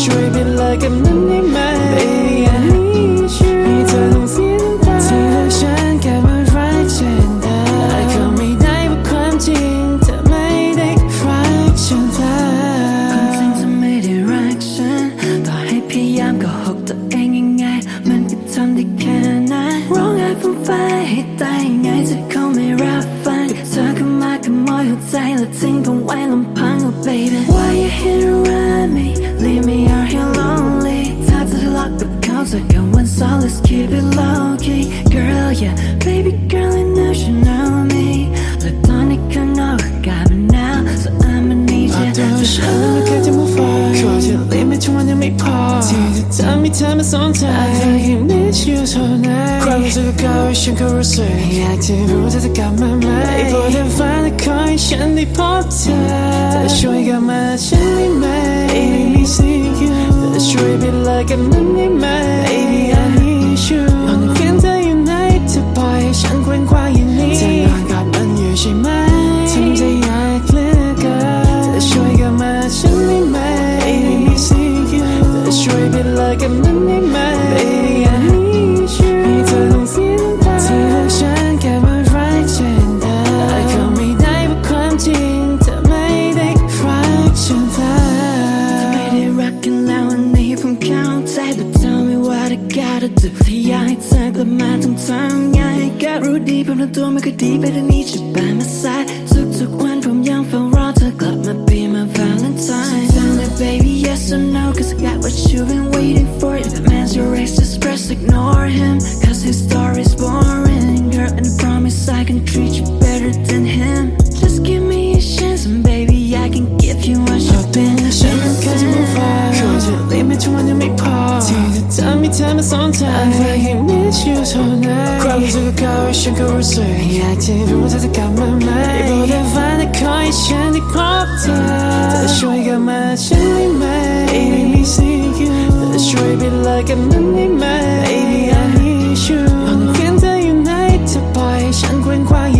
ช่วยไปเลิกกันนั้นได้ไหม Baby I need you ให้เธอต้องเสียน้ำตาที่เลือกฉันแค่มารักฉันได้ก็ไม่ได้เพราะความจริงเธอไม่ได้รักฉันได้ความจริงเธอไม่ได้รักฉันต่อให้พยายามก็หกตัวเองยังไงมันก็ทำได้แค่นั้นร้องไห้ฟูมฟายให้ตายยังไงเธอคงไม่รับฟังเธอเข้ามาขโมยหัวใจแล้วทิ้งผมไว้ลำพัง Oh baby Why you here around me Leave me out here lonely ถ้าเธอทะเลาะกับเขาเธอก็วันซ้อน Let's keep it low key Girl yeah Baby girl I know you know me และตอนนี้ข้างนอกอากาศมันหนาว So I'ma need you ตัวฉันไม่เคยจะ move on ขอเธอรีบไม่ทุกวันยังไม่พอที่จะทำให้เธอมาสนใจ I fucking need you เท่านั้นความรู้สึกเก่าฉันก็รู้สึกอยากจะรู้เธอจะกลับมาไหมโปรดเธอฝันและขอให้ฉันได้พบเธอเธอช่วยกลับมาฉันได้ไหม Baby missing you เธอช่วยไปเลิกกันนั้นได้ไหม Baby I need you ตอนนี้เพียงเธออยู่ไหนเธอปล่อยให้ฉันเคว้งคว้างอย่างนี้เธอนอนกับมันอยู่ใช่ไหมทำใจอยากเหลือเกินเธอช่วยกลับมาฉันได้ไหม Baby missing you เธอช่วยไปเลิกกันนั้นได้ไหม Baby I need you ให้เธอต้องเสียน้ำตาที่เลือกฉันแค่มารักฉันได้ก็ไม่ได้เพราะความจริงเธอไม่ได้รักฉันได้ไม่ได้รักกันแล้ววันนี้ผมเข้าใจ But tell me what I gotta do ถ้าอยากให้เธอกลับมาต้องทำไงก็รู้ดีผมทำตัวไม่ค่อยดีไปทางนี้จะแบนมาซ้ายทุกวันผมยังเฝ้ารอเธอกลับมา be my valentine So tell me baby yes or no Cause I got what you've been waiting for If that man's your ex just press ignore him Cause his story's boring Girl and I promise I can treat you better than him Just give me a chance and baby I can give you what you've been missing ขอเธอรีบไม่ทุกวันยังไม่พอที่จะทำให้เธอมาสนใจ I fucking need you เท่านั้นความรู้สึกเก่าฉันก็รู้สึกอยากจะรู้เธอจะกลับมาไหมโปรดเธอฝันและขอให้ฉันได้พบเธอเธอช่วยกลับมาฉันได้ไหม Baby missing you เธอช่วยไปเลิกกันนั้นได้ไหม Baby I need you ตอนนี้เพียงเธออยู่ไหนเธอปล่อยให้ฉันเคว้งคว้าง